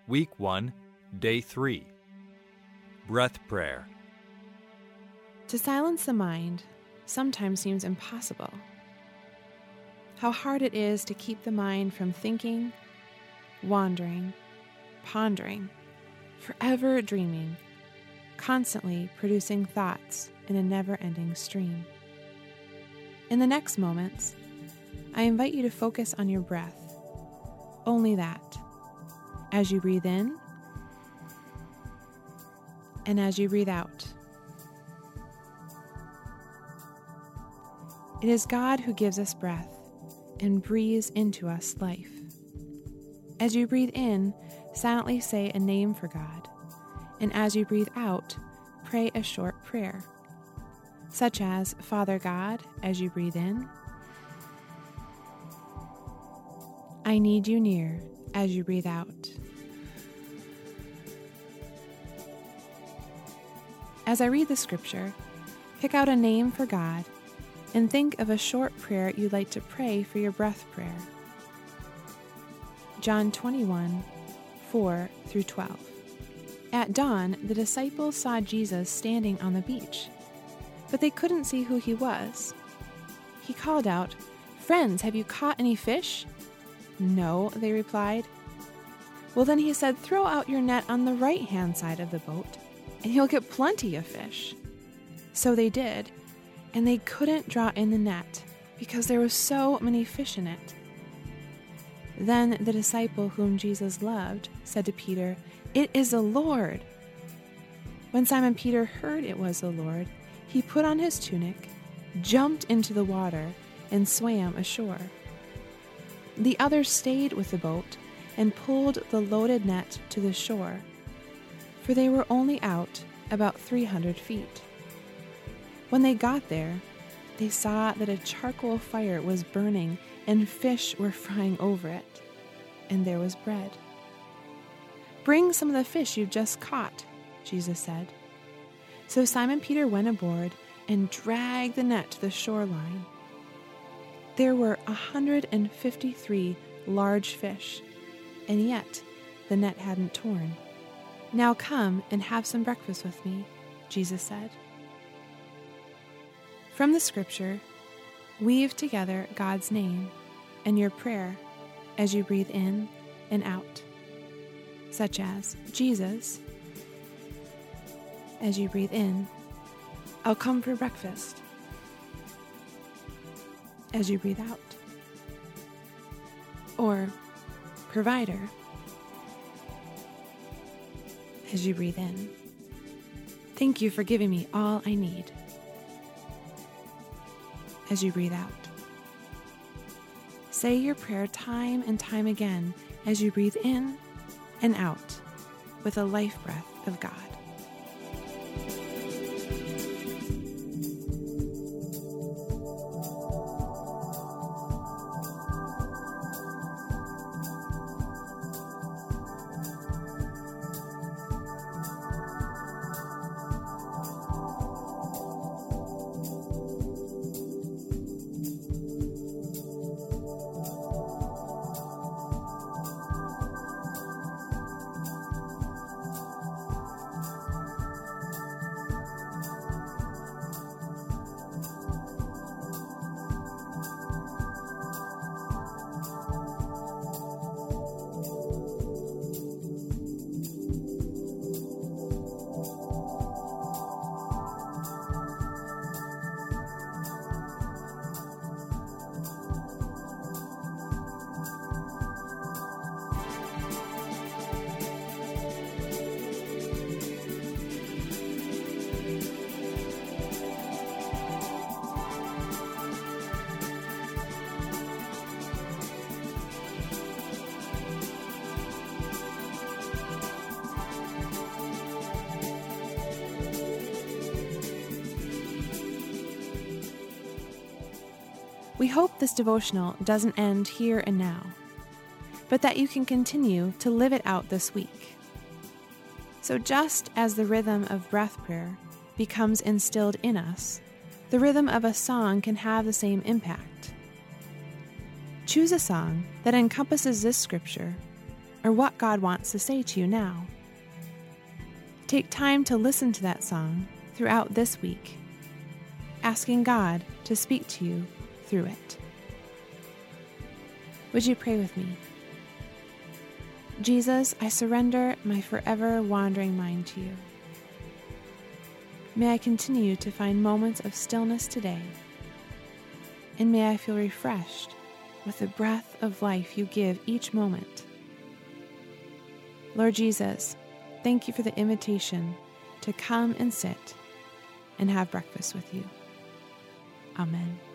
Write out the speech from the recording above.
Week 1, Day 3. Breath Prayer. To silence the mind sometimes seems impossible. How hard it is to keep the mind from thinking, wandering, pondering, forever dreaming, constantly producing thoughts in a never-ending stream. In the next moments, I invite you to focus on your breath, only that, as you breathe in and as you breathe out. It is God who gives us breath and breathes into us life. As you breathe in, silently say a name for God, and as you breathe out, pray a short prayer, such as, Father God, as you breathe in, I need you near, as you breathe out. As I read the scripture, pick out a name for God and think of a short prayer you'd like to pray for your breath prayer. John 21, 4-12. At dawn, the disciples saw Jesus standing on the beach, but they couldn't see who he was. He called out, "Friends, have you caught any fish?" "No," they replied. Well, then he said, "Throw out your net on the right-hand side of the boat, and you'll get plenty of fish." So they did, and they couldn't draw in the net because there were so many fish in it. Then the disciple whom Jesus loved said to Peter, "It is the Lord." When Simon Peter heard it was the Lord, he put on his tunic, jumped into the water, and swam ashore. The others stayed with the boat and pulled the loaded net to the shore, for they were only out about 300 feet. When they got there, they saw that a charcoal fire was burning and fish were frying over it, and there was bread. "Bring some of the fish you've just caught," Jesus said. So Simon Peter went aboard and dragged the net to the shoreline. There were 153 large fish, and yet the net hadn't torn. "Now come and have some breakfast with me," Jesus said. From the scripture, weave together God's name and your prayer as you breathe in and out, such as, Jesus, as you breathe in, I'll come for breakfast, as you breathe out, or provider, as you breathe in. Thank you for giving me all I need, as you breathe out. Say your prayer time and time again as you breathe in and out with a life breath of God. We hope this devotional doesn't end here and now, but that you can continue to live it out this week. So just as the rhythm of breath prayer becomes instilled in us, the rhythm of a song can have the same impact. Choose a song that encompasses this scripture or what God wants to say to you now. Take time to listen to that song throughout this week, asking God to speak to you through it. Would you pray with me? Jesus, I surrender my forever wandering mind to you. May I continue to find moments of stillness today, and may I feel refreshed with the breath of life you give each moment. Lord Jesus, thank you for the invitation to come and sit and have breakfast with you. Amen.